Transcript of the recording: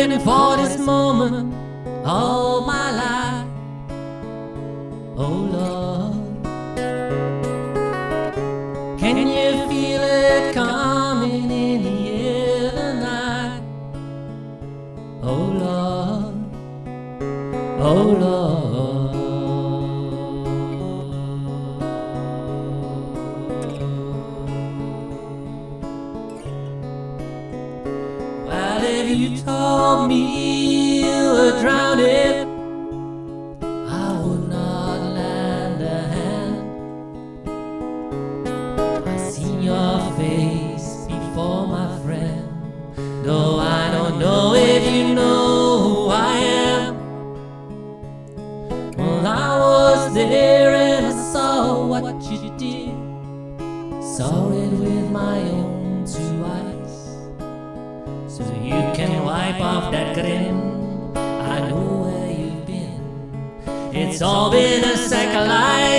waiting for this moment all my life. Oh Lord, can you feel it coming in the air tonight? Oh Lord, oh Lord. Well, if you told me you were drowning, I would not lend a hand. I've seen your face before, my friend, though I don't know if you know who I am. Well, I was there and I saw what you did, saw it with my own two eyes. So you can wipe off that grin, I know where you've been. It's all been a second life.